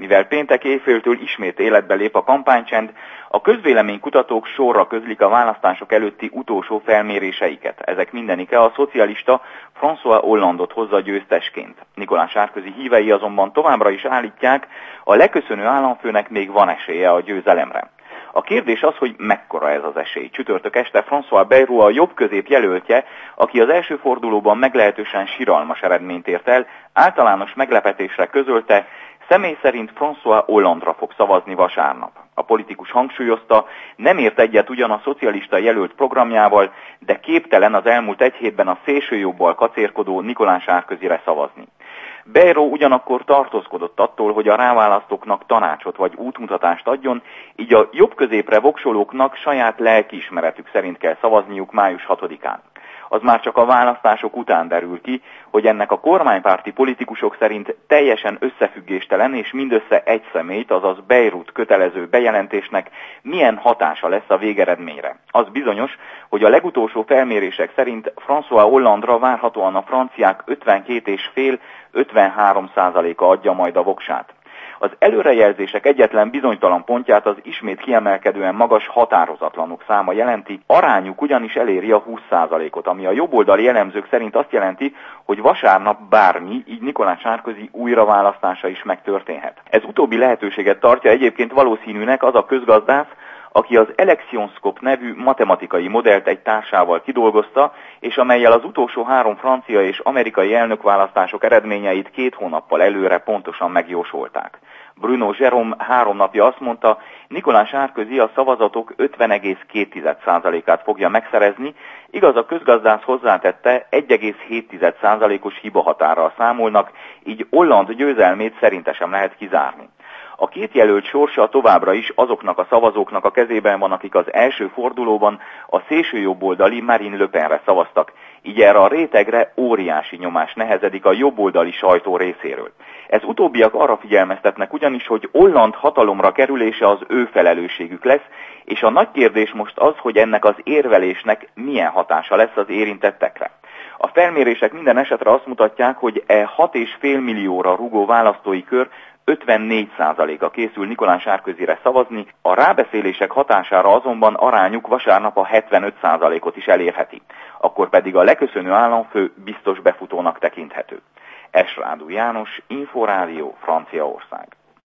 Mivel péntek éjféltől ismét életbe lép a kampánycsend, a közvéleménykutatók sorra közlik a választások előtti utolsó felméréseiket. Ezek mindenike a szocialista François Hollandot hozza győztesként. Nicolas Sarkozy hívei azonban továbbra is állítják, a leköszönő államfőnek még van esélye a győzelemre. A kérdés az, hogy mekkora ez az esély. Csütörtök este François Bayrou, a jobb-közép jelöltje, aki az első fordulóban meglehetősen siralmas eredményt ért el, általános meglepetésre közölte, személy szerint François Hollandra fog szavazni vasárnap. A politikus hangsúlyozta, nem ért egyet ugyan a szocialista jelölt programjával, de képtelen az elmúlt egy hétben a szélsőjobbal kacérkodó Nicolas Sarkozyre szavazni. Bayrou ugyanakkor tartózkodott attól, hogy a ráválasztóknak tanácsot vagy útmutatást adjon, így a jobb-középre voksolóknak saját lelkiismeretük szerint kell szavazniuk május 6-án. Az már csak a választások után derül ki, hogy ennek a kormánypárti politikusok szerint teljesen összefüggéstelen és mindössze egy személyt, azaz Bayrou-t kötelező bejelentésnek milyen hatása lesz a végeredményre. Az bizonyos, hogy a legutolsó felmérések szerint François Hollandra várhatóan a franciák 52,5-53%-a adja majd a voksát. Az előrejelzések egyetlen bizonytalan pontját az ismét kiemelkedően magas határozatlanok száma jelenti, arányuk ugyanis eléri a 20%-ot, ami a jobboldali elemzők szerint azt jelenti, hogy vasárnap bármi, így Nicolas Sarkozy újraválasztása is megtörténhet. Ez utóbbi lehetőséget tartja egyébként valószínűnek az a közgazdász, aki az Electionscope nevű matematikai modellt egy társával kidolgozta, és amellyel az utolsó 3 francia és amerikai elnökválasztások eredményeit 2 hónappal előre pontosan megjósolták. Bruno Jérôme 3 napja azt mondta, Nicolas Sarkozy a szavazatok 50,2%-át fogja megszerezni, igaz, a közgazdász hozzátette, 1,7%-os hibahatárral számolnak, így Hollande győzelmét szerinte sem lehet kizárni. A két jelölt sorsa továbbra is azoknak a szavazóknak a kezében van, akik az első fordulóban a szélsőjobboldali Marine Le Penre szavaztak, így erre a rétegre óriási nyomás nehezedik a jobboldali sajtó részéről. Ez utóbbiak arra figyelmeztetnek ugyanis, hogy Hollande hatalomra kerülése az ő felelősségük lesz, és a nagy kérdés most az, hogy ennek az érvelésnek milyen hatása lesz az érintettekre. A felmérések minden esetre azt mutatják, hogy 6,5 millióra rugó választói kör 54%-a készül Nicolas Sarkozyre szavazni, a rábeszélések hatására azonban arányuk vasárnap a 75%-ot is elérheti. Akkor pedig a leköszönő államfő biztos befutónak tekinthető. S. Rádu János, Inforádió, Franciaország.